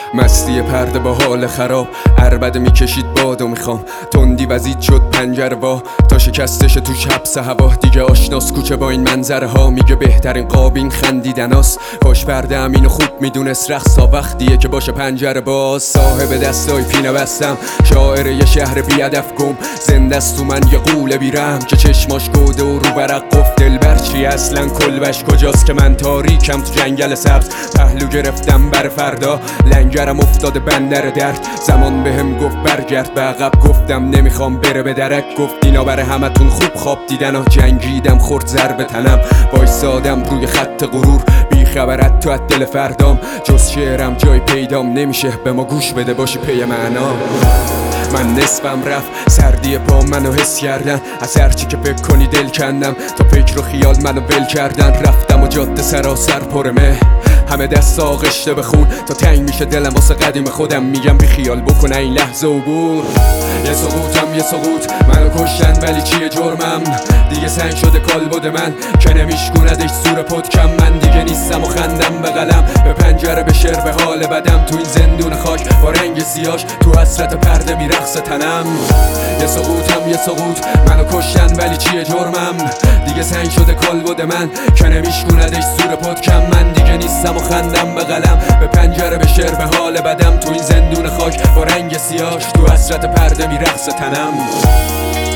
مستی پرده با حال خراب، عربده میکشید بادو میخوام. تندی وزید شد پنجره وا تا شکستش توش حبس هوا. دیگه آشناس کوچه با این منظره ها، میگه بهترین قاب این خندیدناست. کاش پرده امینو خوب میدونست، رقص تا وقتیه که باشه پنجره باز. صاحب دستای پینه بستم، شاعر یه شهر بی هدف گم. زنده است تو من یه قوله بیرم که چشماش گوده و رو برق قفل. دلبر چی اصلا کلبش کجاست که من تاریکم تو جنگل سبز. پهلو گرفتم بر فردا، لنگرم افتاده بندر درد. زمان بهم گفت برگرد به عقب، گفتم نمیخوام بره به درک. گفت اینا برای همتون خوب خواب دیدن ها. جنگیدم خورد ضرب تنم، وایسادم روی خط غرور. بی خبرت تو از دل فردام، جز شعرم جای پیدام نمیشه. به ما گوش بده باشی پی معنا. من نصفم رفت، سردی پا منو حس کردن. از هرچی که فکر کنی دل کندم، تا فکر و خیال منو ول کردن. رفتم و جاده سراسر پر مه، همه دست آغشته به خون. تا تنگ میشه دلم واسه قدیم خودم، میگم بی خیال بکنه این لحظه عبور. یه سقوطم یه سقوط، منو کشتن ولی چیه جرمم؟ دیگه سنگ شده کالبد من که نمیشکوندش زور پدکم. من دیگه نیستم و خندم به قلم، به پنجره به شعر به حال بدم. تو این زندون خاک با رنگ سیاش، تو حسرت پرده میرقص تنم. یه سقوطم یه سقوط، منو کشتن ولی چیه جرمم؟ دیگه سنگ شده کالبد من که نمیشکوندش زور پدکم. من دیگه نیستم و خندم به قلم، به پنجره به شعر به حال بدم. تو این زندون خاک با رنگ سیاش، تو حسرت پرده میرقص تنم.